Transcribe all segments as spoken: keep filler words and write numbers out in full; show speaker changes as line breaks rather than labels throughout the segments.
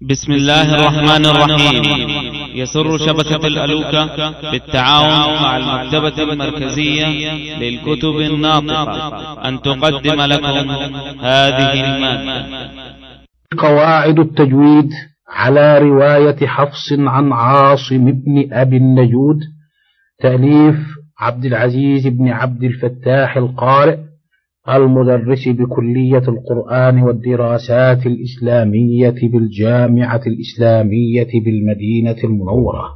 بسم الله الرحمن الرحيم. يسر شبكة الألوكة بالتعاون مع المكتبة المركزية للكتب الناطقة أن تقدم لكم هذه المادة.
قواعد التجويد على رواية حفص عن عاصم بن أبي النجود، تأليف عبد العزيز بن عبد الفتاح القارئ، المدرس بكلية القرآن والدراسات الإسلامية بالجامعة الإسلامية بالمدينة المنورة.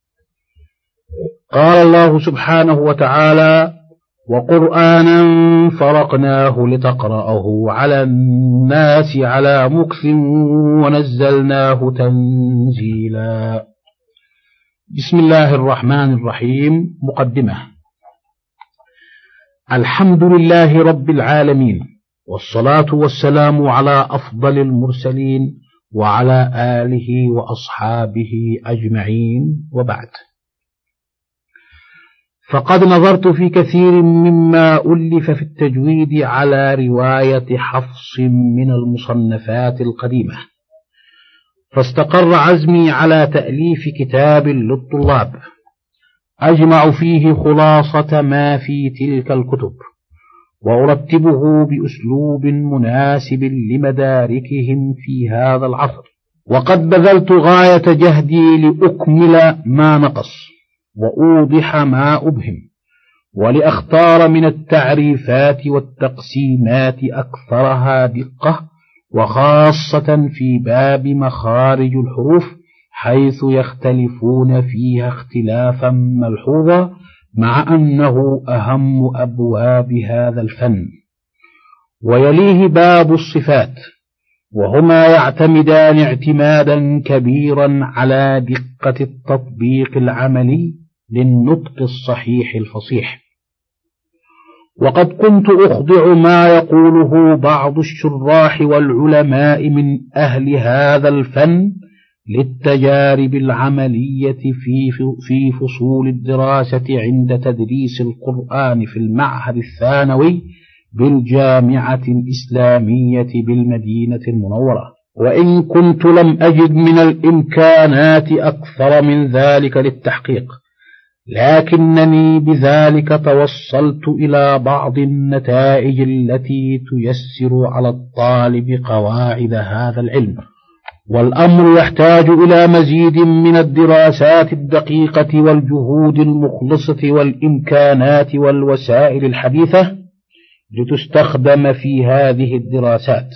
قال الله سبحانه وتعالى: وقرآنا فرقناه لتقرأه على الناس على مكث ونزلناه تنزيلا. بسم الله الرحمن الرحيم. مقدمة. الحمد لله رب العالمين، والصلاة والسلام على أفضل المرسلين وعلى آله وأصحابه أجمعين، وبعد. فقد نظرت في كثير مما ألف في التجويد على رواية حفص من المصنفات القديمة، فاستقر عزمي على تأليف كتاب للطلاب أجمع فيه خلاصة ما في تلك الكتب، وأرتبه بأسلوب مناسب لمداركهم في هذا العصر. وقد بذلت غاية جهدي لأكمل ما نقص وأوضح ما أبهم، ولأختار من التعريفات والتقسيمات أكثرها دقة، وخاصة في باب مخارج الحروف، حيث يختلفون فيها اختلافا ملحوظا، مع أنه أهم أبواب هذا الفن. ويليه باب الصفات، وهما يعتمدان اعتمادا كبيرا على دقة التطبيق العملي للنطق الصحيح الفصيح. وقد كنت أخضع ما يقوله بعض الشراح والعلماء من أهل هذا الفن للتجارب العملية في في فصول الدراسة عند تدريس القرآن في المعهد الثانوي بالجامعة الإسلامية بالمدينة المنورة، وإن كنت لم أجد من الإمكانات أكثر من ذلك للتحقيق، لكنني بذلك توصلت إلى بعض النتائج التي تيسر على الطالب قواعد هذا العلم. والأمر يحتاج إلى مزيد من الدراسات الدقيقة والجهود المخلصة والإمكانات والوسائل الحديثة لتستخدم في هذه الدراسات.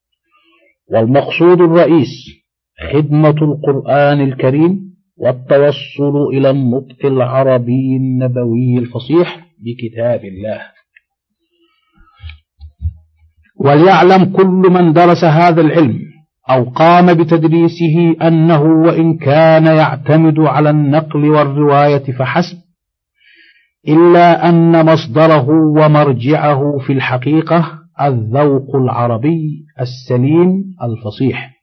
والمقصود الرئيس خدمة القرآن الكريم والتوصل إلى النطق العربي النبوي الفصيح بكتاب الله. وليعلم كل من درس هذا العلم أو قام بتدريسه أنه وإن كان يعتمد على النقل والرواية فحسب، إلا أن مصدره ومرجعه في الحقيقة الذوق العربي السليم الفصيح.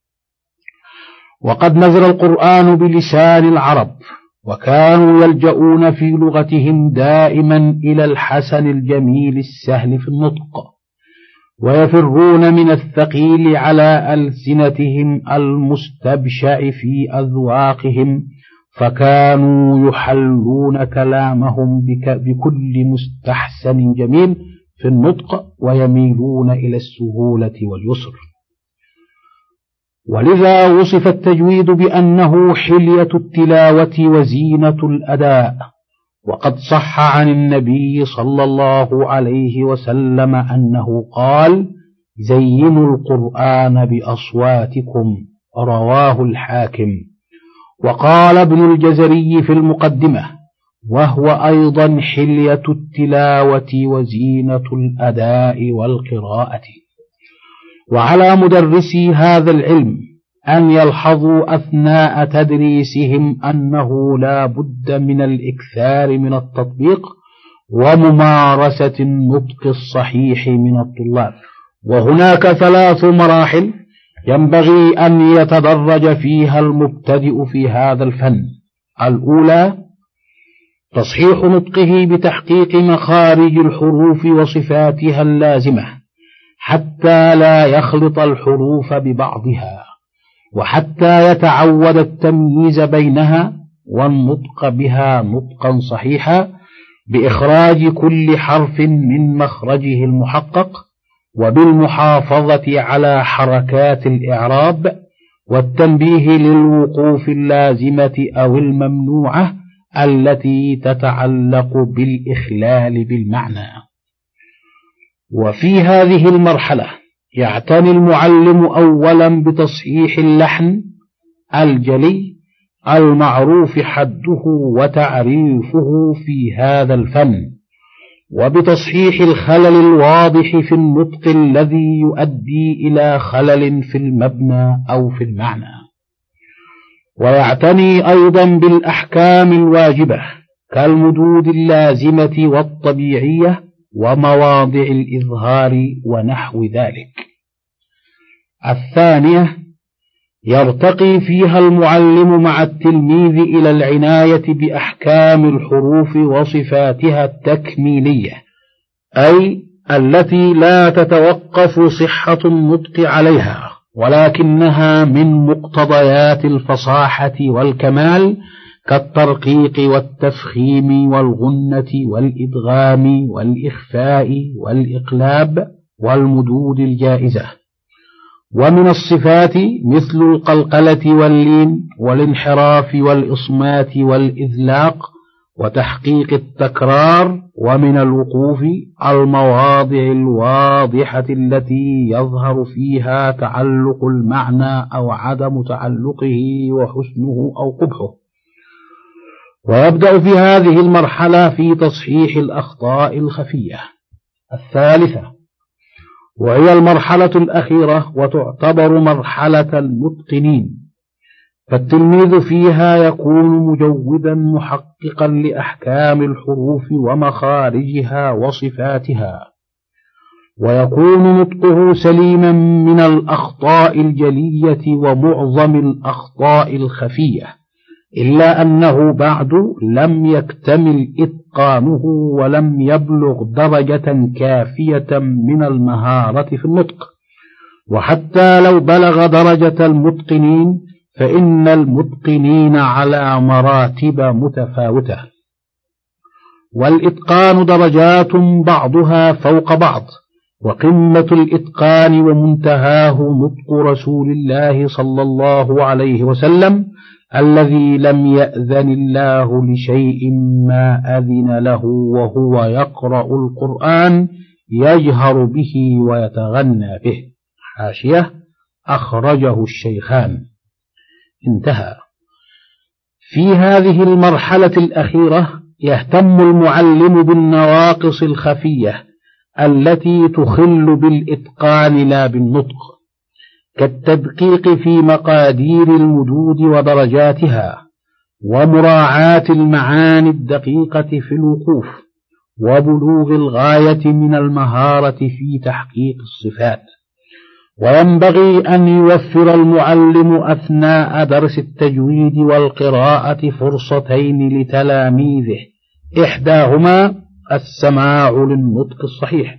وقد نزل القرآن بلسان العرب، وكانوا يلجؤون في لغتهم دائما إلى الحسن الجميل السهل في النطق، ويفرون من الثقيل على ألسنتهم المستبشع في أذواقهم، فكانوا يحلون كلامهم بكل مستحسن جميل في النطق، ويميلون إلى السهولة واليسر. ولذا وصف التجويد بأنه حلية التلاوة وزينة الأداء. وقد صح عن النبي صلى الله عليه وسلم أنه قال: زينوا القرآن بأصواتكم، رواه الحاكم. وقال ابن الجزري في المقدمة: وهو أيضا حلية التلاوة وزينة الأداء والقراءة. وعلى مدرسي هذا العلم أن يلحظوا أثناء تدريسهم أنه لا بد من الإكثار من التطبيق وممارسة النطق الصحيح من الطلاب. وهناك ثلاث مراحل ينبغي أن يتدرج فيها المبتدئ في هذا الفن. الأولى تصحيح نطقه بتحقيق مخارج الحروف وصفاتها اللازمة، حتى لا يخلط الحروف ببعضها. وحتى يتعود التمييز بينها والنطق بها نطقا صحيحا بإخراج كل حرف من مخرجه المحقق، وبالمحافظة على حركات الإعراب، والتنبيه للوقوف اللازمة أو الممنوعة التي تتعلق بالإخلال بالمعنى. وفي هذه المرحلة يعتني المعلم أولا بتصحيح اللحن الجلي المعروف حده وتعريفه في هذا الفن، وبتصحيح الخلل الواضح في النطق الذي يؤدي إلى خلل في المبنى أو في المعنى. ويعتني أيضا بالأحكام الواجبة كالمدود اللازمة والطبيعية ومواضع الإظهار ونحو ذلك. الثانية يرتقي فيها المعلم مع التلميذ إلى العناية بأحكام الحروف وصفاتها التكميلية، أي التي لا تتوقف صحة النطق عليها، ولكنها من مقتضيات الفصاحة والكمال، كالترقيق والتفخيم والغنة والإدغام والإخفاء والإقلاب والمدود الجائزة. ومن الصفات مثل القلقلة واللين والانحراف والإصمات والإذلاق وتحقيق التكرار. ومن الوقوف المواضع الواضحة التي يظهر فيها تعلق المعنى أو عدم تعلقه وحسنه أو قبحه. ويبدأ في هذه المرحلة في تصحيح الأخطاء الخفية. الثالثة وهي المرحلة الأخيرة وتعتبر مرحلة المتقنين، فالتلميذ فيها يكون مجودا محققا لأحكام الحروف ومخارجها وصفاتها، ويكون نطقه سليما من الأخطاء الجلية ومعظم الأخطاء الخفية، إلا أنه بعد لم يكتمل إتقانه ولم يبلغ درجة كافية من المهارة في النطق. وحتى لو بلغ درجة المتقنين فإن المتقنين على مراتب متفاوتة، والإتقان درجات بعضها فوق بعض، وقمة الإتقان ومنتهاه نطق رسول الله صلى الله عليه وسلم الذي لم يأذن الله لشيء ما أذن له وهو يقرأ القرآن يجهر به ويتغنى به. حاشية أخرجه الشيخان. انتهى. في هذه المرحلة الأخيرة يهتم المعلم بالنواقص الخفية التي تخل بالإتقان لا بالنطق، كالتدقيق في مقادير المدود ودرجاتها، ومراعاة المعاني الدقيقة في الوقوف، وبلوغ الغاية من المهارة في تحقيق الصفات. وينبغي أن يوفر المعلم أثناء درس التجويد والقراءة فرصتين لتلاميذه، إحداهما السماع للنطق الصحيح،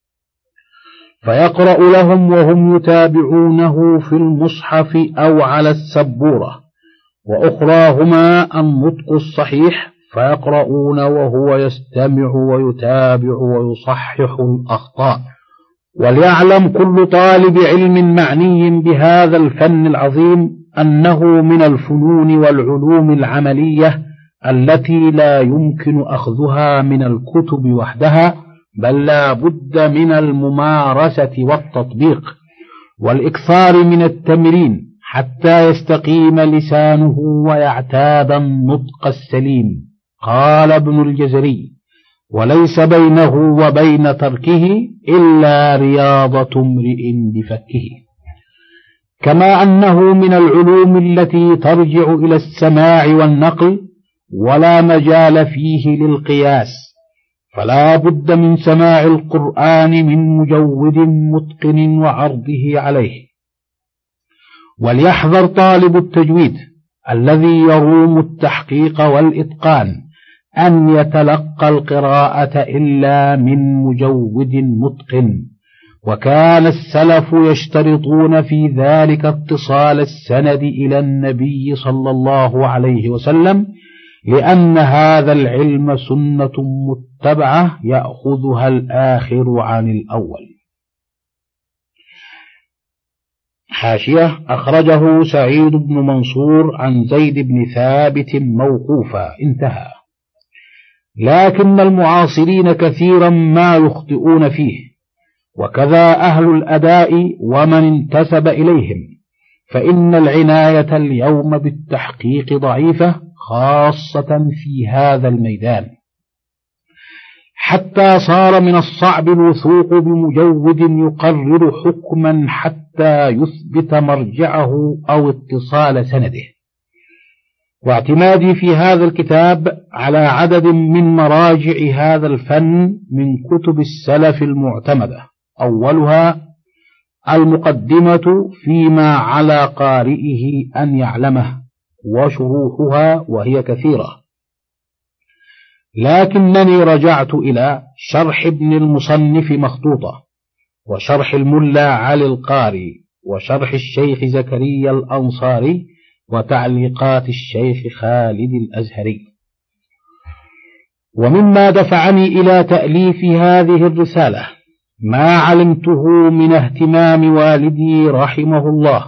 فيقرأ لهم وهم يتابعونه في المصحف أو على السبورة، وأخراهما النطق الصحيح فيقرؤون وهو يستمع ويتابع ويصحح الأخطاء. وليعلم كل طالب علم معني بهذا الفن العظيم أنه من الفنون والعلوم العملية التي لا يمكن أخذها من الكتب وحدها، بل لا بد من الممارسة والتطبيق والإكثار من التمرين حتى يستقيم لسانه ويعتاد النطق السليم. قال ابن الجزري: وليس بينه وبين تركه إلا رياضة امرئ بفكه. كما أنه من العلوم التي ترجع إلى السماع والنقل ولا مجال فيه للقياس، فلا بد من سماع القرآن من مجود متقن وعرضه عليه. وليحذر طالب التجويد الذي يروم التحقيق والإتقان أن يتلقى القراءة إلا من مجود متقن، وكان السلف يشترطون في ذلك اتصال السند إلى النبي صلى الله عليه وسلم، لأن هذا العلم سنة متبعة يأخذها الآخر عن الأول. حاشية: أخرجه سعيد بن منصور عن زيد بن ثابت موقوفا، انتهى. لكن المعاصرين كثيرا ما يخطئون فيه، وكذا أهل الأداء ومن انتسب إليهم، فإن العناية اليوم بالتحقيق ضعيفة، خاصة في هذا الميدان، حتى صار من الصعب الوثوق بمجود يقرر حكما حتى يثبت مرجعه أو اتصال سنده. واعتمادي في هذا الكتاب على عدد من مراجع هذا الفن من كتب السلف المعتمدة، أولها المقدمة فيما على قارئه أن يعلمه، وشروحها وهي كثيرة، لكنني رجعت إلى شرح ابن المصنف مخطوطة، وشرح الملا علي القاري، وشرح الشيخ زكريا الأنصاري، وتعليقات الشيخ خالد الأزهري. ومما دفعني إلى تأليف هذه الرسالة ما علمته من اهتمام والدي رحمه الله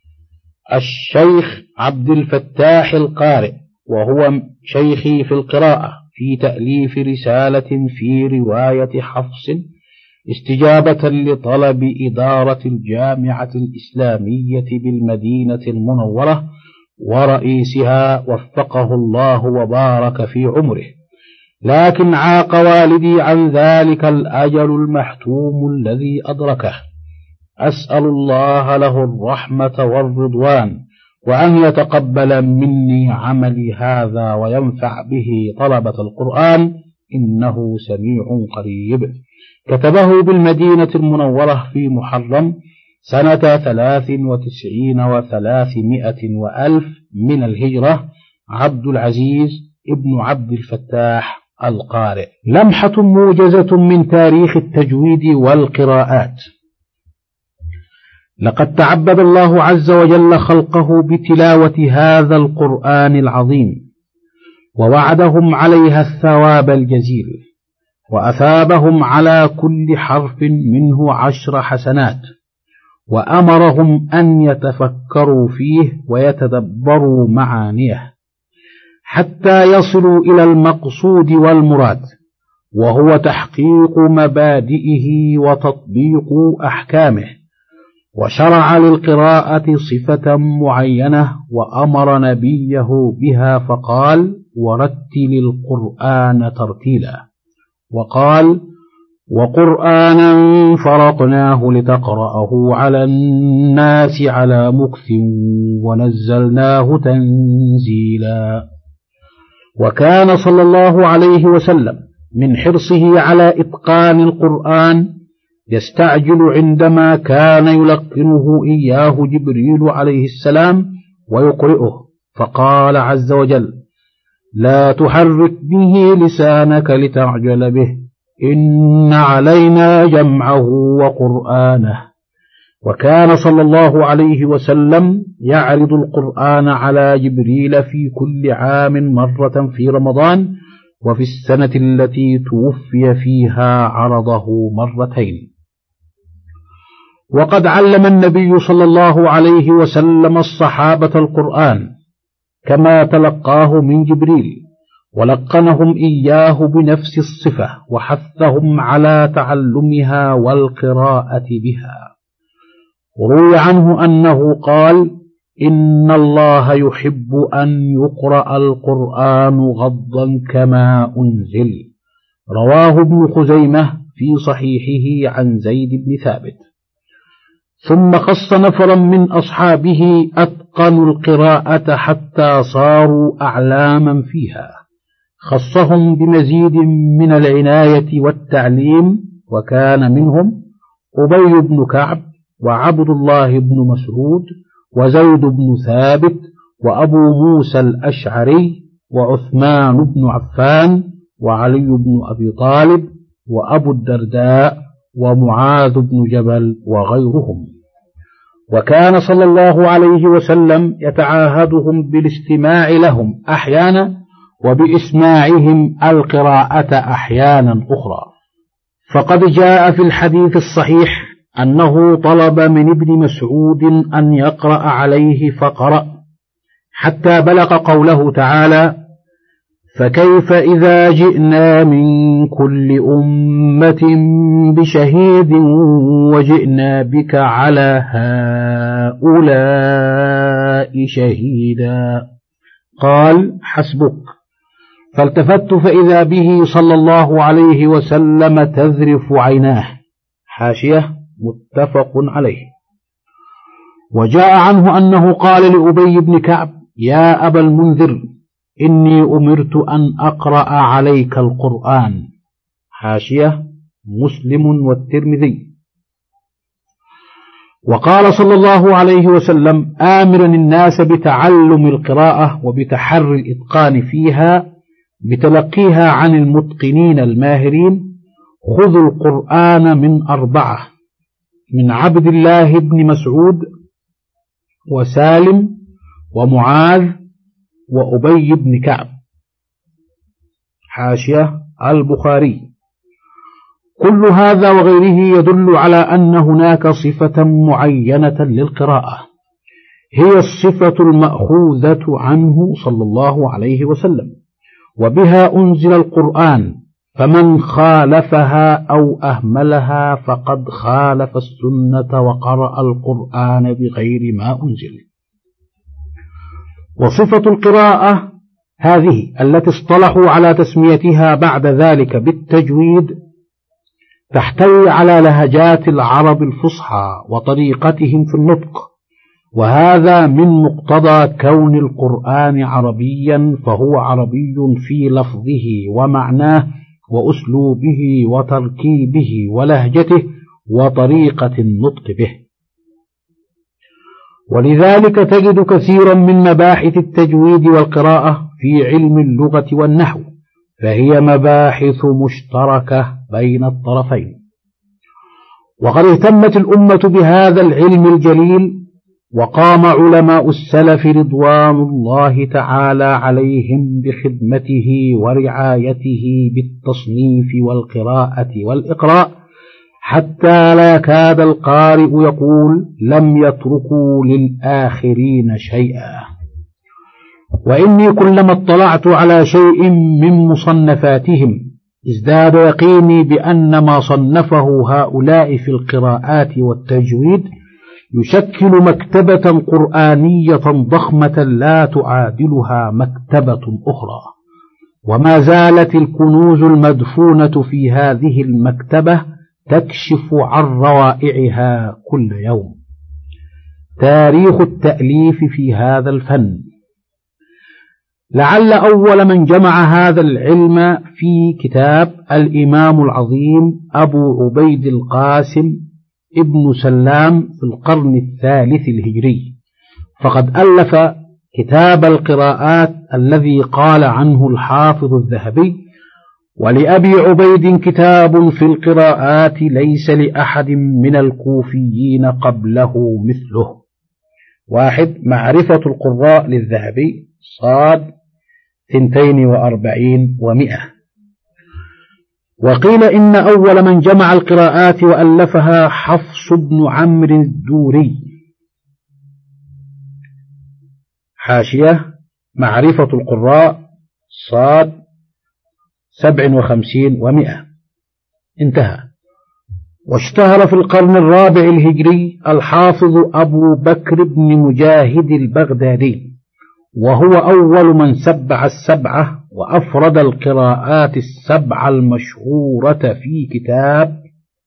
الشيخ عبد الفتاح القارئ، وهو شيخي في القراءة، في تأليف رسالة في رواية حفص استجابة لطلب إدارة الجامعة الإسلامية بالمدينة المنورة ورئيسها وفقه الله وبارك في عمره، لكن عاق والدي عن ذلك الأجل المحتوم الذي أدركه. أسأل الله له الرحمة والرضوان، وأن يتقبل مني عملي هذا وينفع به طلبة القرآن، إنه سميع قريب. كتبه بالمدينة المنورة في محرم سنة ثلاث وتسعين وثلاثمائة وألف من الهجرة، عبد العزيز ابن عبد الفتاح القارئ. لمحة موجزة من تاريخ التجويد والقراءات. لقد تعبد الله عز وجل خلقه بتلاوة هذا القرآن العظيم، ووعدهم عليها الثواب الجزيل، وأثابهم على كل حرف منه عشر حسنات، وأمرهم أن يتفكروا فيه ويتدبروا معانيه حتى يصلوا إلى المقصود والمراد، وهو تحقيق مبادئه وتطبيق أحكامه. وشرع للقراءة صفة معينة وأمر نبيه بها فقال: ورتل القرآن ترتيلا، وقال: وقرآنا فرقناه لتقرأه على الناس على مكث ونزلناه تنزيلا. وكان صلى الله عليه وسلم من حرصه على إتقان القرآن يستعجل عندما كان يلقنه إياه جبريل عليه السلام ويقرئه، فقال عز وجل: لا تحرك به لسانك لتعجل به، إن علينا جمعه وقرآنه. وكان صلى الله عليه وسلم يعرض القرآن على جبريل في كل عام مرة في رمضان، وفي السنة التي توفي فيها عرضه مرتين. وقد علم النبي صلى الله عليه وسلم الصحابة القرآن كما تلقاه من جبريل، ولقنهم إياه بنفس الصفة، وحثهم على تعلمها والقراءة بها. روي عنه أنه قال: إن الله يحب أن يقرأ القرآن غضا كما أنزل. رواه ابن خزيمة في صحيحه عن زيد بن ثابت. ثم خص نفرا من أصحابه أتقنوا القراءة حتى صاروا أعلاما فيها، خصهم بمزيد من العناية والتعليم، وكان منهم أبي بن كعب، وعبد الله بن مسعود، وزيد بن ثابت، وأبو موسى الأشعري، وعثمان بن عفان، وعلي بن أبي طالب، وأبو الدرداء، ومعاذ بن جبل وغيرهم. وكان صلى الله عليه وسلم يتعاهدهم بالاستماع لهم أحيانا وبإسماعهم القراءة أحيانا أخرى. فقد جاء في الحديث الصحيح أنه طلب من ابن مسعود أن يقرأ عليه فقرأ حتى بلغ قوله تعالى: فكيف إذا جئنا من كل أمة بشهيد وجئنا بك على هؤلاء شهيدا. قال: حسبك. فالتفت فإذا به صلى الله عليه وسلم تذرف عيناه. حاشية متفق عليه. وجاء عنه أنه قال لأبي بن كعب: يا أبا المنذر، إني أمرت أن أقرأ عليك القرآن. حاشية مسلم والترمذي. وقال صلى الله عليه وسلم آمرا الناس بتعلم القراءة وبتحري الإتقان فيها بتلقيها عن المتقنين الماهرين: خذوا القرآن من أربعة، من عبد الله بن مسعود وسالم ومعاذ وأبي بن كعب. حاشية البخاري. كل هذا وغيره يدل على أن هناك صفة معينة للقراءة هي الصفة المأخوذة عنه صلى الله عليه وسلم، وبها أنزل القرآن، فمن خالفها أو أهملها فقد خالف السنة وقرأ القرآن بغير ما أنزل. وصفة القراءة هذه التي اصطلحوا على تسميتها بعد ذلك بالتجويد تحتوي على لهجات العرب الفصحى وطريقتهم في النطق، وهذا من مقتضى كون القرآن عربيا، فهو عربي في لفظه ومعناه وأسلوبه وتركيبه ولهجته وطريقة النطق به. ولذلك تجد كثيرا من مباحث التجويد والقراءة في علم اللغة والنحو، فهي مباحث مشتركة بين الطرفين. وقد اهتمت الأمة بهذا العلم الجليل، وقام علماء السلف رضوان الله تعالى عليهم بخدمته ورعايته بالتصنيف والقراءة والإقراء، حتى لا يكاد القارئ يقول لم يتركوا للآخرين شيئا. وإني كلما اطلعت على شيء من مصنفاتهم ازداد يقيني بأن ما صنفه هؤلاء في القراءات والتجويد يشكل مكتبة قرآنية ضخمة لا تعادلها مكتبة أخرى، وما زالت الكنوز المدفونة في هذه المكتبة تكشف عن روائعها كل يوم. تاريخ التأليف في هذا الفن. لعل أول من جمع هذا العلم في كتاب الإمام العظيم أبو عبيد القاسم ابن سلام في القرن الثالث الهجري، فقد ألف كتاب القراءات الذي قال عنه الحافظ الذهبي: ولأبي عبيد كتاب في القراءات ليس لأحد من الكوفيين قبله مثله. واحد، معرفة القراء للذهبي، صاد ثنتين وأربعين ومئة. وقيل إن أول من جمع القراءات وألفها حفص بن عمرو الدوري. حاشية معرفة القراء، صاد سبع وخمسين ومئة. انتهى. واشتهر في القرن الرابع الهجري الحافظ أبو بكر بن مجاهد البغدادي، وهو أول من سبع السبعة وأفرد القراءات السبع المشهورة في كتاب،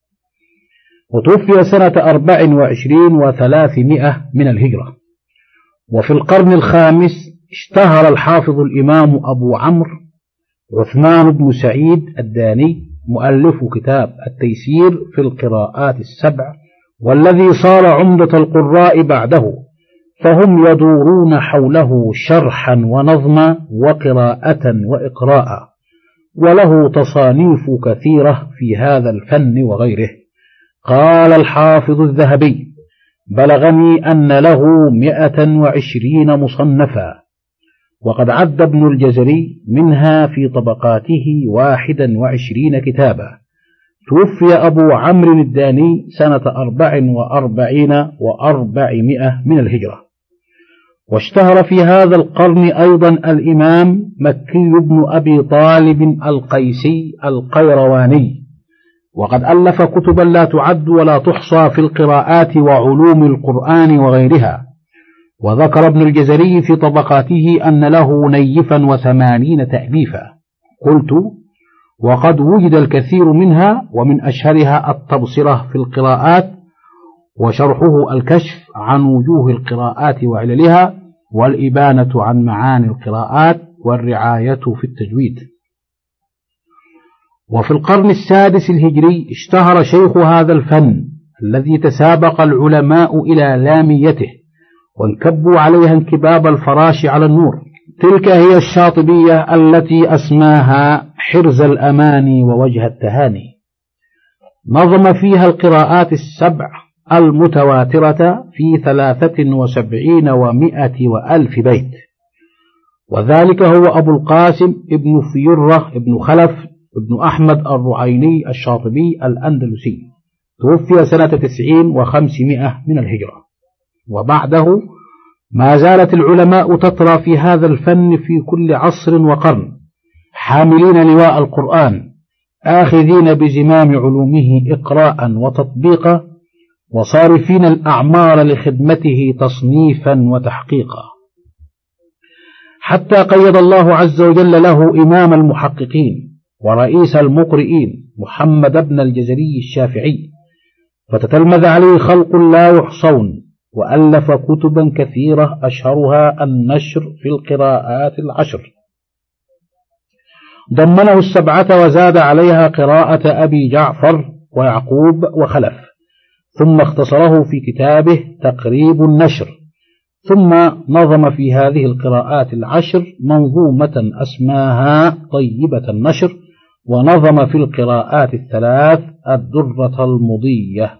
وتوفي سنة أربع وعشرين وثلاثمائة من الهجرة. وفي القرن الخامس اشتهر الحافظ الإمام أبو عمرو عثمان بن سعيد الداني مؤلف كتاب التيسير في القراءات السبع، والذي صار عمدة القراء بعده، فهم يدورون حوله شرحا ونظما وقراءة وإقراء، وله تصانيف كثيرة في هذا الفن وغيره، قال الحافظ الذهبي: بلغني أن له مئة وعشرين مصنفا، وقد عد ابن الجزري منها في طبقاته واحدا وعشرين كتابا. توفي أبو عمرو الداني سنة أربع وأربعين وأربعمائة من الهجرة. واشتهر في هذا القرن أيضا الإمام مكي بن أبي طالب القيسي القيرواني، وقد ألف كتبا لا تعد ولا تحصى في القراءات وعلوم القرآن وغيرها. وذكر ابن الجزري في طبقاته أن له نيفا وثمانين تأليفا. قلت: وقد وجد الكثير منها، ومن أشهرها التبصرة في القراءات، وشرحه الكشف عن وجوه القراءات وعللها، والإبانة عن معاني القراءات، والرعاية في التجويد. وفي القرن السادس الهجري اشتهر شيخ هذا الفن الذي تسابق العلماء إلى لاميته، وانكبوا عليها انكباب الفراش على النور. تلك هي الشاطبية التي أسماها حرز الأماني ووجه التهاني. نظم فيها القراءات السبع المتواترة في ثلاثة وسبعين ومائة وألف بيت، وذلك هو أبو القاسم ابن فيرة ابن خلف ابن أحمد الرعيني الشاطبي الأندلسي، توفي سنة تسعين وخمسمائة من الهجرة. وبعده ما زالت العلماء تطرى في هذا الفن في كل عصر وقرن، حاملين لواء القرآن، آخذين بزمام علومه إقراء وتطبيقا، وصارفين الأعمار لخدمته تصنيفا وتحقيقا، حتى قيد الله عز وجل له إمام المحققين ورئيس المقرئين محمد بن الجزري الشافعي، فتتلمذ عليه خلق لا يحصون، وألف كتبا كثيرة أشهرها النشر في القراءات العشر. ضمنه السبعة وزاد عليها قراءة أبي جعفر ويعقوب وخلف، ثم اختصره في كتابه تقريب النشر، ثم نظم في هذه القراءات العشر منظومة أسماها طيبة النشر، ونظم في القراءات الثلاث الدرة المضية.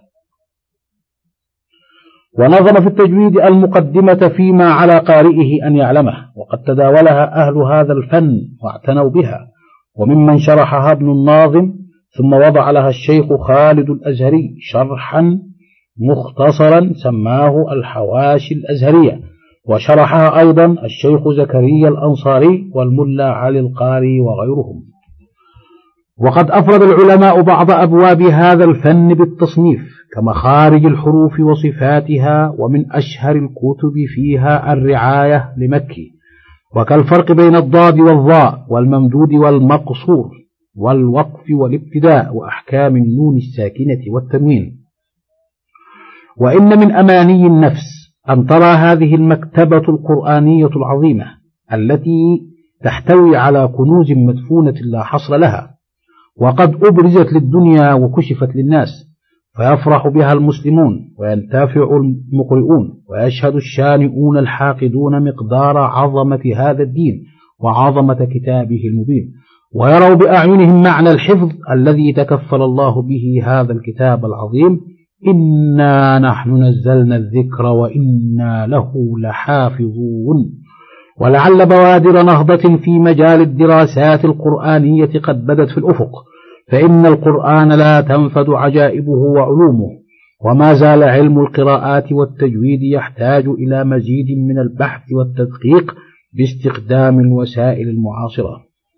ونظم في التجويد المقدمة فيما على قارئه أن يعلمه، وقد تداولها أهل هذا الفن واعتنوا بها، وممن شرحها ابن الناظم، ثم وضع لها الشيخ خالد الأزهري شرحا مختصرا سماه الحواشي الأزهرية، وشرحها أيضا الشيخ زكريا الأنصاري والملا علي القاري وغيرهم. وقد أفرد العلماء بعض أبواب هذا الفن بالتصنيف كمخارج الحروف وصفاتها، ومن أشهر الكتب فيها الرعاية لمكي، وكالفرق بين الضاد والظاء والممدود والمقصور والوقف والابتداء وأحكام النون الساكنة والتنوين. وإن من أماني النفس أن ترى هذه المكتبة القرآنية العظيمة التي تحتوي على كنوز مدفونة لا حصر لها، وقد أبرزت للدنيا وكشفت للناس، فيفرح بها المسلمون وينتفع المقرئون، ويشهد الشانئون الحاقدون مقدار عظمة هذا الدين وعظمة كتابه المبين، ويروا بأعينهم معنى الحفظ الذي تكفل الله به هذا الكتاب العظيم: إنا نحن نزلنا الذكر وإنا له لحافظون. ولعل بوادر نهضة في مجال الدراسات القرآنية قد بدت في الأفق، فإن القرآن لا تنفد عجائبه وعلومه، وما زال علم القراءات والتجويد يحتاج إلى مزيد من البحث والتدقيق باستخدام الوسائل المعاصرة.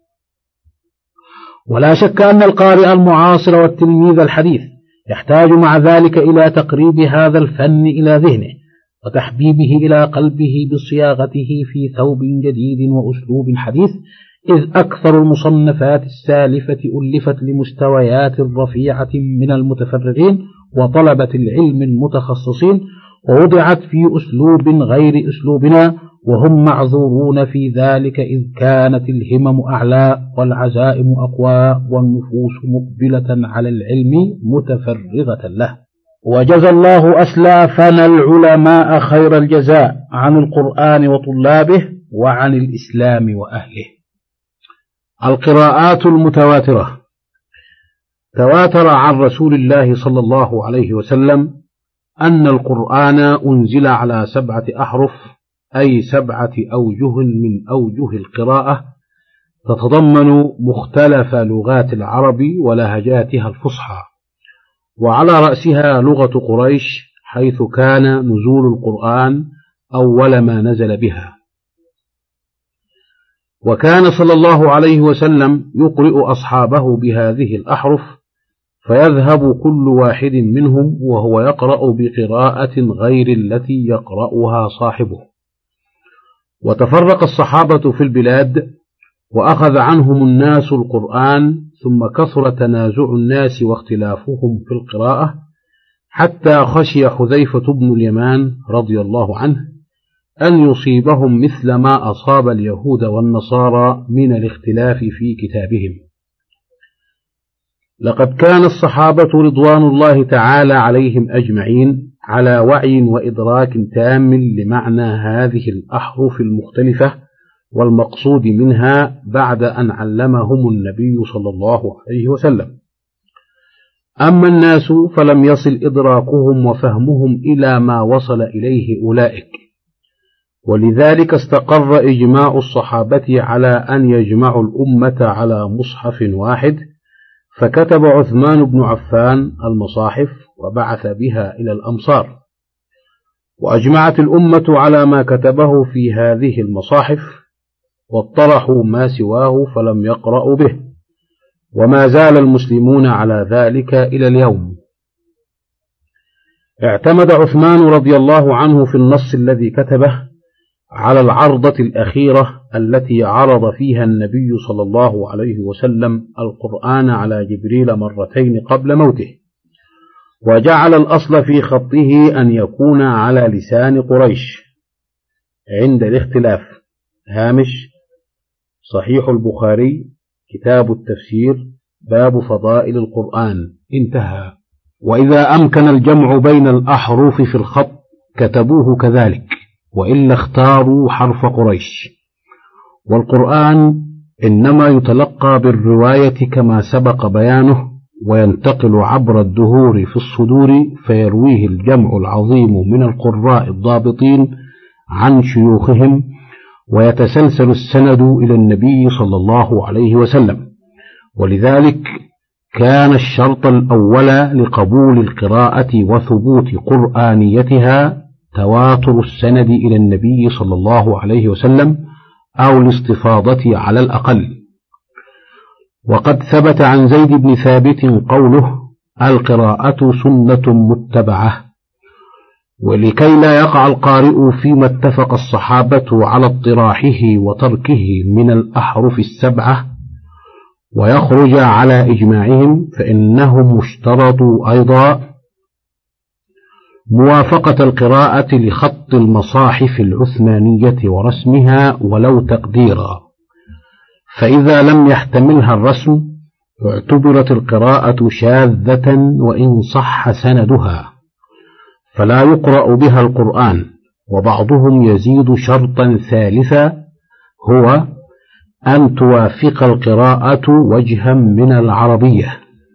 ولا شك أن القارئ المعاصر والتلميذ الحديث يحتاج مع ذلك إلى تقريب هذا الفن إلى ذهنه، وتحبيبه إلى قلبه بصياغته في ثوب جديد وأسلوب حديث، إذ أكثر المصنفات السالفة ألفت لمستويات رفيعة من المتفرغين وطلبة العلم المتخصصين، ووضعت في أسلوب غير أسلوبنا، وهم معذورون في ذلك، إذ كانت الهمم أعلى والعزائم أقوى والنفوس مقبلة على العلم متفرغة له. وجزى الله أسلافنا العلماء خير الجزاء عن القرآن وطلابه وعن الإسلام وأهله. القراءات المتواترة. تواتر عن رسول الله صلى الله عليه وسلم أن القرآن أنزل على سبعة أحرف، أي سبعة أوجه من أوجه القراءة تتضمن مختلف لغات العرب ولهجاتها الفصحى، وعلى رأسها لغة قريش، حيث كان نزول القرآن أول ما نزل بها. وكان صلى الله عليه وسلم يقرئ أصحابه بهذه الأحرف، فيذهب كل واحد منهم وهو يقرأ بقراءة غير التي يقرأها صاحبه. وتفرق الصحابة في البلاد، وأخذ عنهم الناس القرآن، ثم كثر تنازع الناس واختلافهم في القراءة، حتى خشي حذيفة بن اليمان رضي الله عنه أن يصيبهم مثل ما أصاب اليهود والنصارى من الاختلاف في كتابهم. لقد كان الصحابة رضوان الله تعالى عليهم أجمعين على وعي وإدراك تام لمعنى هذه الأحرف المختلفة والمقصود منها بعد أن علمهم النبي صلى الله عليه وسلم. أما الناس فلم يصل إدراكهم وفهمهم إلى ما وصل إليه أولئك، ولذلك استقر إجماع الصحابة على أن يجمعوا الأمة على مصحف واحد، فكتب عثمان بن عفان المصاحف وبعث بها إلى الأمصار، وأجمعت الأمة على ما كتبه في هذه المصاحف، واطرحوا ما سواه فلم يقرأوا به، وما زال المسلمون على ذلك إلى اليوم. اعتمد عثمان رضي الله عنه في النص الذي كتبه على العرضة الأخيرة التي عرض فيها النبي صلى الله عليه وسلم القرآن على جبريل مرتين قبل موته، وجعل الأصل في خطه أن يكون على لسان قريش عند الاختلاف. هامش صحيح البخاري كتاب التفسير باب فضائل القرآن، انتهى. وإذا أمكن الجمع بين الأحرف في الخط كتبوه كذلك، وإلا اختاروا حرف قريش. والقرآن إنما يتلقى بالرواية كما سبق بيانه، وينتقل عبر الدهور في الصدور، فيرويه الجمع العظيم من القراء الضابطين عن شيوخهم، ويتسلسل السند إلى النبي صلى الله عليه وسلم. ولذلك كان الشرط الأول لقبول القراءة وثبوت قرآنيتها تواتر السند إلى النبي صلى الله عليه وسلم، أو الاستفاضة على الأقل. وقد ثبت عن زيد بن ثابت قوله: القراءة سنة متبعة. ولكي لا يقع القارئ فيما اتفق الصحابة على اطراحه وتركه من الأحرف السبعة ويخرج على إجماعهم، فإنهم اشترطوا أيضا موافقة القراءة لخط المصاحف العثمانية ورسمها ولو تقديرا، فإذا لم يحتملها الرسم اعتبرت القراءة شاذة وإن صح سندها، فلا يقرأ بها القرآن. وبعضهم يزيد شرطا ثالثا، هو أن توافق القراءة وجها من العربية.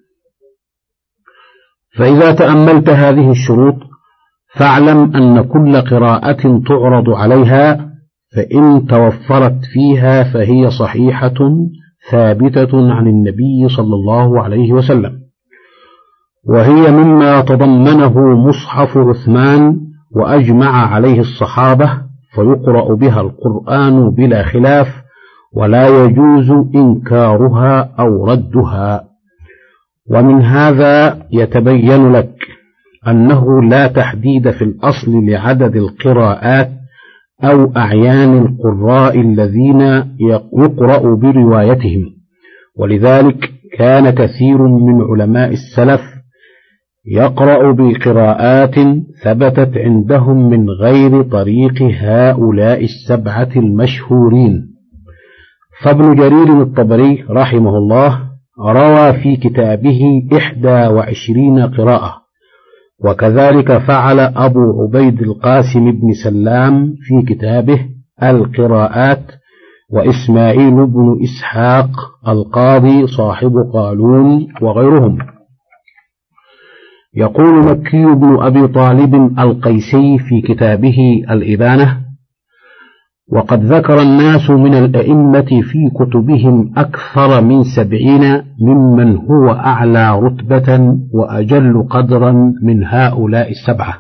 فإذا تأملت هذه الشروط فاعلم أن كل قراءة تعرض عليها فإن توفرت فيها فهي صحيحة ثابتة عن النبي صلى الله عليه وسلم، وهي مما تضمنه مصحف عثمان وأجمع عليه الصحابة، فيقرأ بها القرآن بلا خلاف، ولا يجوز إنكارها أو ردها. ومن هذا يتبين لك أنه لا تحديد في الأصل لعدد القراءات أو أعيان القراء الذين يقرأ بروايتهم، ولذلك كان كثير من علماء السلف يقرأ بقراءات ثبتت عندهم من غير طريق هؤلاء السبعة المشهورين. فابن جرير الطبري رحمه الله روى في كتابه إحدى وعشرين قراءة، وكذلك فعل أبو عبيد القاسم بن سلام في كتابه القراءات، وإسماعيل بن إسحاق القاضي صاحب قالون وغيرهم. يقول مكي بن أبي طالب القيسي في كتابه الإبانة: وقد ذكر الناس من الأئمة في كتبهم أكثر من سبعين ممن هو أعلى رتبة وأجل قدرا من هؤلاء السبعة.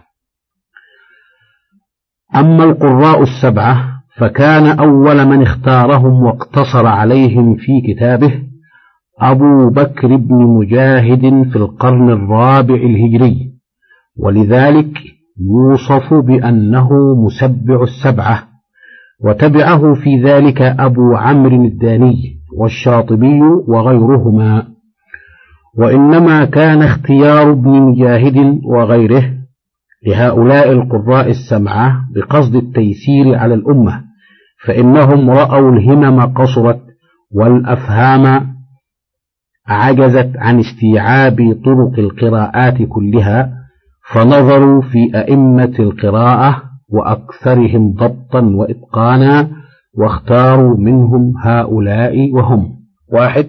أما القراء السبعة فكان أول من اختارهم واقتصر عليهم في كتابه أبو بكر بن مجاهد في القرن الرابع الهجري، ولذلك يوصف بأنه مسبع السبعة، وتبعه في ذلك أبو عمرو الداني والشاطبي وغيرهما. وإنما كان اختيار ابن مجاهد وغيره لهؤلاء القراء السبعة بقصد التيسير على الأمة، فإنهم رأوا الهمم قصرت والأفهام عجزت عن استيعاب طرق القراءات كلها، فنظروا في أئمة القراءة وأكثرهم ضبطا وإتقانا واختاروا منهم هؤلاء وهم: واحد،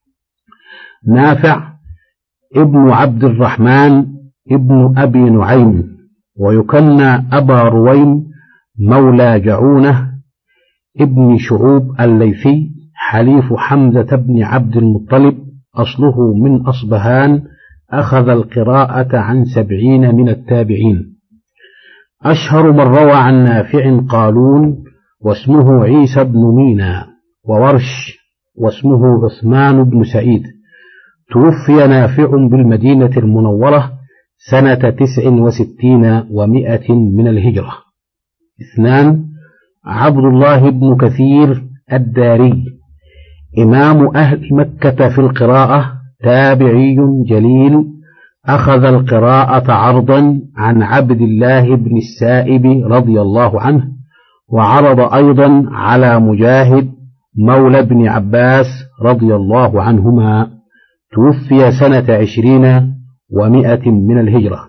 نافع ابن عبد الرحمن ابن أبي نعيم، ويكنى أبا رويم، مولى جعونة ابن شعوب الليثي، حليف حمزة بن عبد المطلب، أصله من أصبهان، أخذ القراءة عن سبعين من التابعين. أشهر من روى عن نافع قالون، واسمه عيسى بن مينا، وورش، واسمه عثمان بن سعيد. توفي نافع بالمدينة المنورة سنة تسع وستين ومائة من الهجرة. اثنان، عبد الله بن كثير الداري، إمام أهل مكة في القراءة، تابعي جليل، أخذ القراءة عرضا عن عبد الله بن السائب رضي الله عنه، وعرض أيضا على مجاهد مولى بن عباس رضي الله عنهما. توفي سنة عشرين ومائة من الهجرة.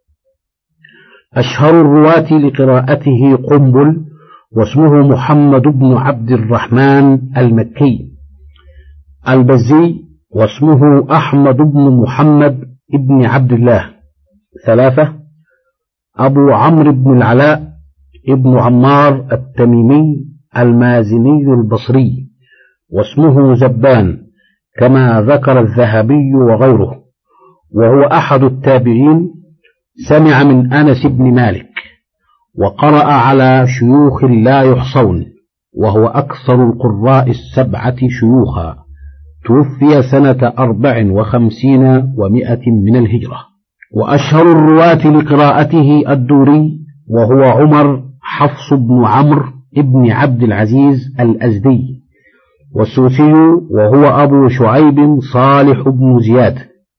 أشهر الرواة لقراءته قنبل، واسمه محمد بن عبد الرحمن المكي. البزي، واسمه أحمد بن محمد ابن عبد الله. ثلاثة، أبو عمرو بن العلاء ابن عمار التميمي المازني البصري، واسمه زبان كما ذكر الذهبي وغيره، وهو أحد التابعين، سمع من أنس بن مالك، وقرأ على شيوخ لا يحصون، وهو أكثر القراء السبعة شيوخا. توفي سنة أربع وخمسين ومائة من الهجرة. وأشهر الرواة لقراءته الدوري، وهو عمر حفص بن عمرو ابن عبد العزيز الأزدي، والسوسي، وهو أبو شعيب صالح بن زياد.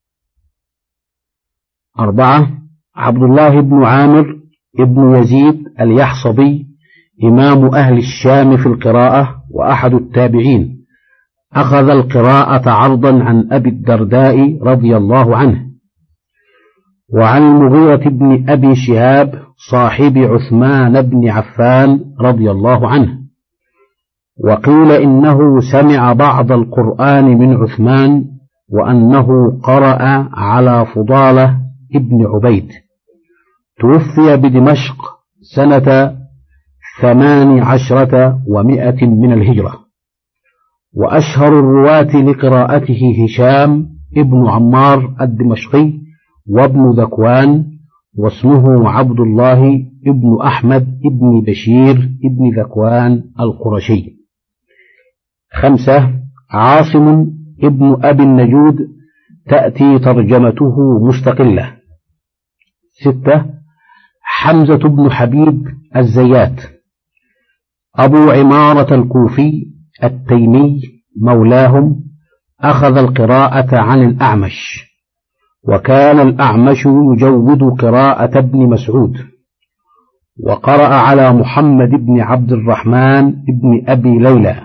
أربعة، عبد الله بن عامر ابن يزيد اليحصبي، إمام أهل الشام في القراءة وأحد التابعين، أخذ القراءة عرضا عن أبي الدرداء رضي الله عنه. وعن المغيرة بن أبي شهاب صاحب عثمان بن عفان رضي الله عنه، وقيل إنه سمع بعض القرآن من عثمان، وأنه قرأ على فضالة ابن عبيد. توفي بدمشق سنة ثمان عشرة ومائة من الهجرة. وأشهر الرواة لقراءته هشام ابن عمار الدمشقي وابن ذكوان، واسمه عبد الله ابن أحمد ابن بشير ابن ذكوان القرشي. خمسة، عاصم ابن أبي النجود، تأتي ترجمته مستقلة. ستة، حمزة بن حبيب الزيات، أبو عمارة الكوفي التيمي، مولاهم، أخذ القراءة عن الأعمش، وكان الأعمش يجود قراءة ابن مسعود، وقرأ على محمد بن عبد الرحمن بن أبي ليلى،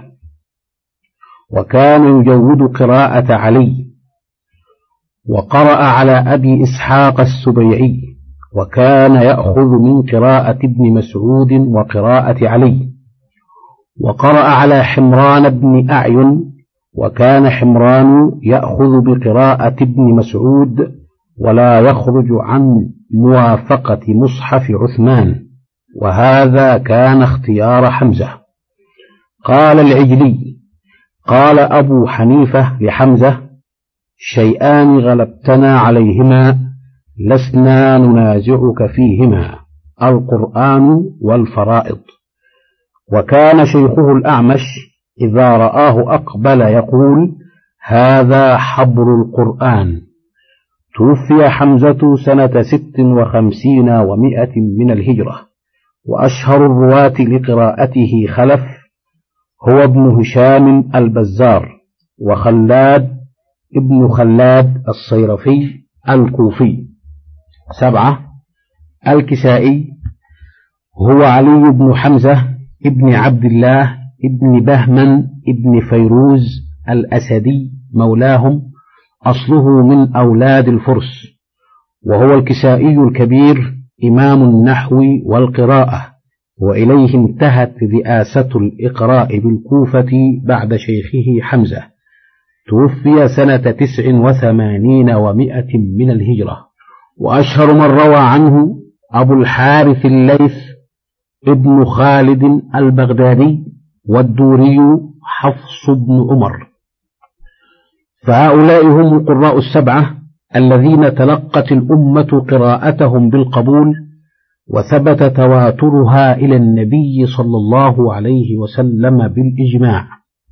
وكان يجود قراءة علي، وقرأ على أبي إسحاق السبيعي، وكان يأخذ من قراءة ابن مسعود وقراءة علي، وقرأ على حمران بن أعين، وكان حمران يأخذ بقراءة ابن مسعود ولا يخرج عن موافقة مصحف عثمان، وهذا كان اختيار حمزة. قال العجلي: قال أبو حنيفة لحمزة: شيئان غلبتنا عليهما لسنا ننازعك فيهما، القرآن والفرائض. وكان شيخه الأعمش إذا رآه أقبل يقول: هذا حبر القرآن. توفي حمزة سنة ست وخمسين ومائة من الهجرة، وأشهر الرواة لقراءته خلف هو ابن هشام البزار، وخلاد ابن خلاد الصيرفي الكوفي. سبعة. الكسائي هو علي بن حمزة ابن عبد الله ابن بهمن ابن فيروز الأسدي مولاهم، أصله من أولاد الفرس، وهو الكسائي الكبير إمام النحو والقراءة، وإليه انتهت رئاسة الإقراء بالكوفة بعد شيخه حمزة. توفي سنة تسع وثمانين ومائة من الهجرة. وأشهر من روى عنه أبو الحارث الليث ابن خالد البغدادي، والدوري حفص بن عمر. فهؤلاء هم القراء السبعة الذين تلقت الأمة قراءتهم بالقبول، وثبت تواترها إلى النبي صلى الله عليه وسلم بالإجماع.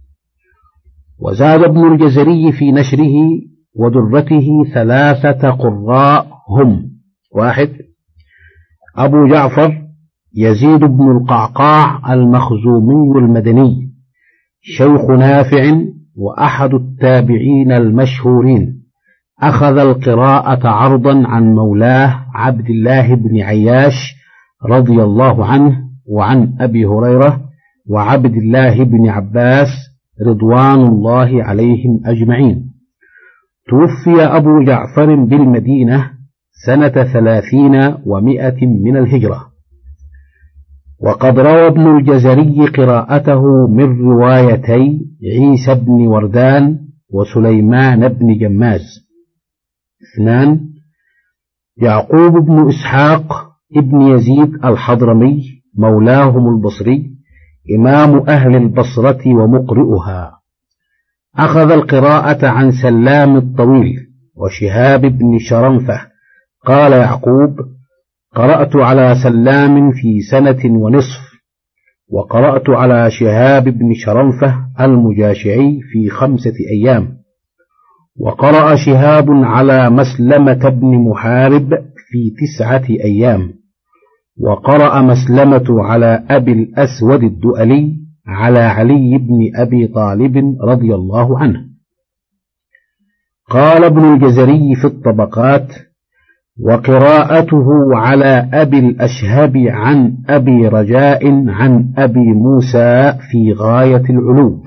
وزاد ابن الجزري في نشره ودرته ثلاثة قراء هم: واحد، أبو جعفر يزيد بن القعقاع المخزومي المدني، شيخ نافع وأحد التابعين المشهورين، أخذ القراءة عرضا عن مولاه عبد الله بن عياش رضي الله عنه، وعن أبي هريرة وعبد الله بن عباس رضوان الله عليهم أجمعين. توفي أبو جعفر بالمدينة سنة ثلاثين ومائة من الهجرة. وقد روى ابن الجزري قراءته من روايتي عيسى بن وردان وسليمان بن جماز. اثنان، يعقوب بن إسحاق ابن يزيد الحضرمي مولاهم البصري، إمام أهل البصرة ومقرئها، أخذ القراءة عن سلام الطويل وشهاب بن شرنفة. قال يعقوب: قرأت على سلام في سنة ونصف، وقرأت على شهاب بن شرنفة المجاشعي في خمسة أيام، وقرأ شهاب على مسلمة بن محارب في تسعة أيام، وقرأ مسلمة على أبي الأسود الدؤلي على علي بن أبي طالب رضي الله عنه. قال ابن الجزري في الطبقات: وقراءته على أبي الأشهب عن أبي رجاء عن أبي موسى في غاية العلو.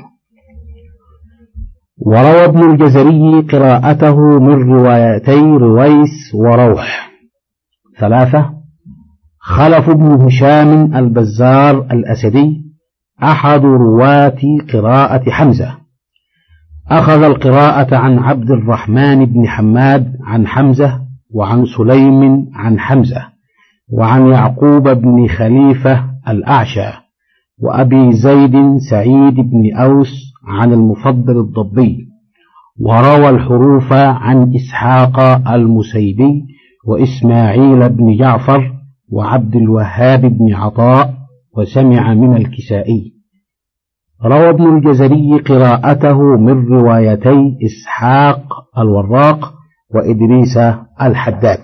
وروى ابن الجزري قراءته من روايتي رويس وروح. ثلاثة، خلف بن هشام البزار الأسدي، أحد رواة قراءة حمزة، أخذ القراءة عن عبد الرحمن بن حماد عن حمزة، وعن سليم عن حمزة، وعن يعقوب بن خليفة الأعشى، وأبي زيد سعيد بن أوس عن المفضل الضبي. وروى الحروف عن إسحاق المسيبي وإسماعيل بن جعفر وعبد الوهاب بن عطاء، وسمع من الكسائي. روى ابن الجزري قراءته من روايتي إسحاق الوراق وإدريس الحداد.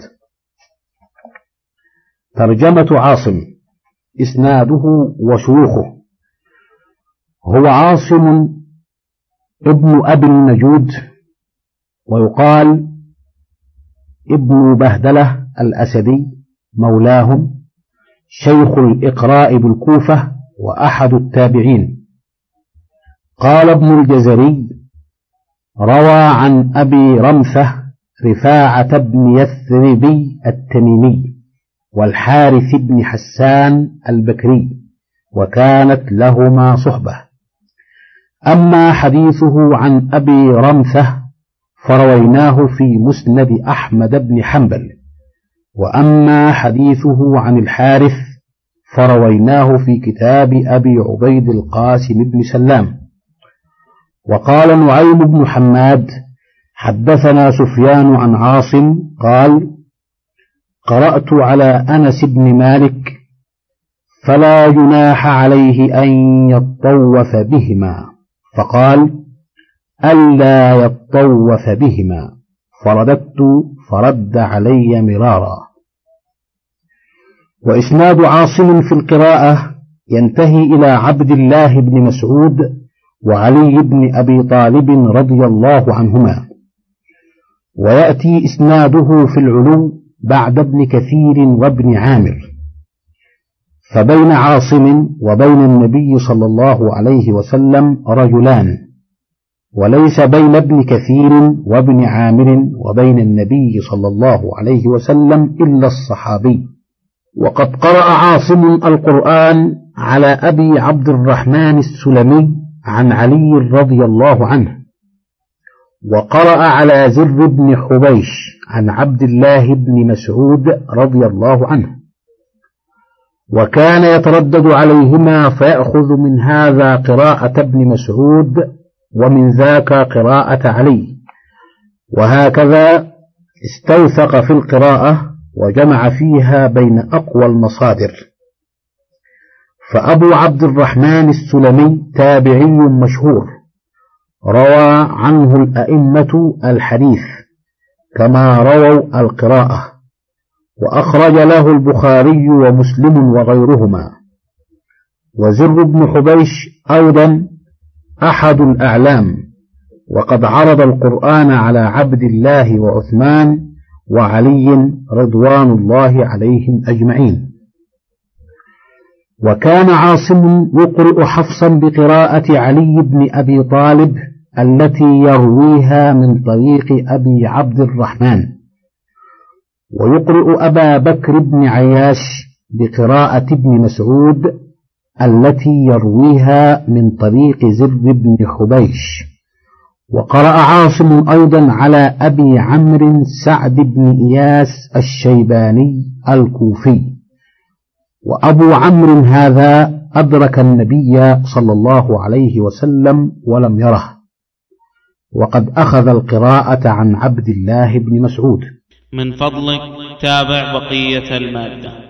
ترجمة عاصم. إسناده وشيوخه: هو عاصم ابن أبي النجود، ويقال ابن بهدلة الأسدي مولاهم، شيخ الإقراء بالكوفة وأحد التابعين. قال ابن الجزري: روى عن أبي رمثة رفاعة بن يثربي التميمي والحارث بن حسان البكري، وكانت لهما صحبة. أما حديثه عن أبي رمثة فرويناه في مسند أحمد بن حنبل. وأما حديثه عن الحارث فرويناه في كتاب أبي عبيد القاسم بن سلام. وقال نعيم بن حماد حدثنا سفيان عن عاصم قال قرأت على أنس بن مالك فلا جناح عليه أن يطوف بهما، فقال ألا يطوف بهما، فرددت فرد علي مرارا. وإسناد عاصم في القراءة ينتهي إلى عبد الله بن مسعود وعلي بن أبي طالب رضي الله عنهما، ويأتي إسناده في العلو بعد ابن كثير وابن عامر، فبين عاصم وبين النبي صلى الله عليه وسلم رجلان، وليس بين ابن كثير وابن عامر وبين النبي صلى الله عليه وسلم إلا الصحابي. وقد قرأ عاصم القرآن على أبي عبد الرحمن السلمي عن علي رضي الله عنه، وقرأ على زر بن حبيش عن عبد الله بن مسعود رضي الله عنه، وكان يتردد عليهما فيأخذ من هذا قراءة ابن مسعود ومن ذاك قراءة علي، وهكذا استوثق في القراءة وجمع فيها بين أقوى المصادر. فأبو عبد الرحمن السلمي تابعي مشهور روى عنه الأئمة الحديث كما رووا القراءة، وأخرج له البخاري ومسلم وغيرهما. وزر بن حبيش أيضا أحد الأعلام، وقد عرض القرآن على عبد الله وعثمان وعلي رضوان الله عليهم أجمعين. وكان عاصم يقرأ حفصا بقراءة علي بن أبي طالب التي يرويها من طريق أبي عبد الرحمن، ويقرأ أبا بكر بن عياش بقراءة ابن مسعود التي يرويها من طريق زر بن حبيش. وقرأ عاصم أيضا على أبي عمرو سعد بن إياس الشيباني الكوفي، وأبو عمرو هذا أدرك النبي صلى الله عليه وسلم ولم يره، وقد أخذ القراءة عن عبد الله بن مسعود.
من فضلك تابع بقية المادة.